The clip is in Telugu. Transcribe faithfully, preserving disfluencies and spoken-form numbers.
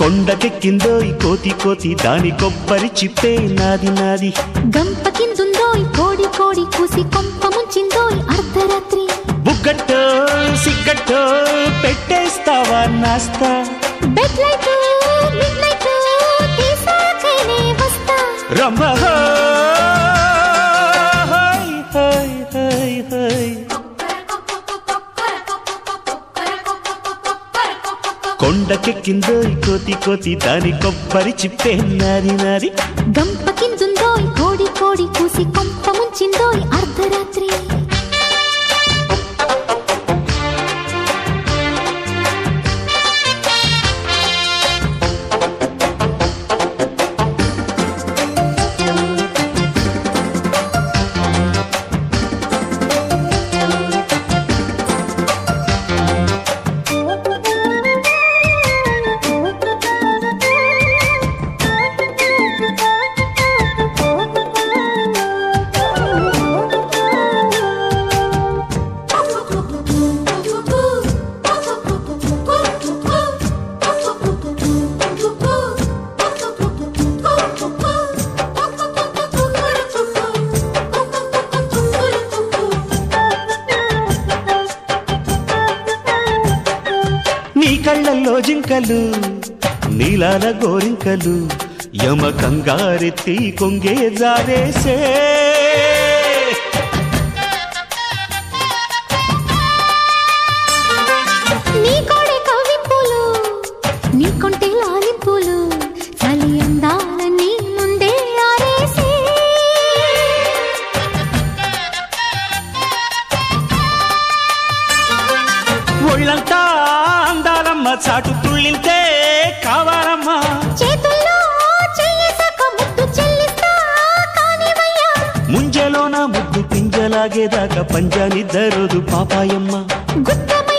కొండకెక్కిందోయ్ కోతి కోతి దాని కొబ్బరి చిప్పే నాది నాది గంప కిందుందోయ్ కోడి కోడి కూసి కొంప ముంచిందోయ్ అర్ధరాత్రి బుగ్గట్టో సిగ్గట్టో పెట్టేస్తావా నాస్తా బెడ్ లైట్ మిడ్ నైట్ తీసాకనే వస్తా రమ్మ హై హై హై హై కొండకెక్కిందోయ్ కోతి కోతి దాని కొబ్బరి చిప్పే నాది నాది గంప కిందుందోయ్ కోడి కోడి కూసి కొంప ముంచిందోయ్ అర్ధరాత్రి నీ కళ్ళల్లో జింకలు నీలాల గోరింకలు యమ కంగారెత్తి కొంగే జారేసే నీ కోడే కవ్వింపులు నీ కొంటే లాలింపులు చలి అందాలన్నీ ముందే ఆరేసే ఒళ్ళంతా అందాలమ్మ చాటు తుళ్ళింతే కావాలమ్మా చేతుల్లో చెయ్యేసాక ముద్దు చెల్లిస్తా కానివయ్యా ముంజలోన ముద్దు పింజలాగేదాకా పంజానిద్దరోదు పాపాయమ్మ గుత్తమ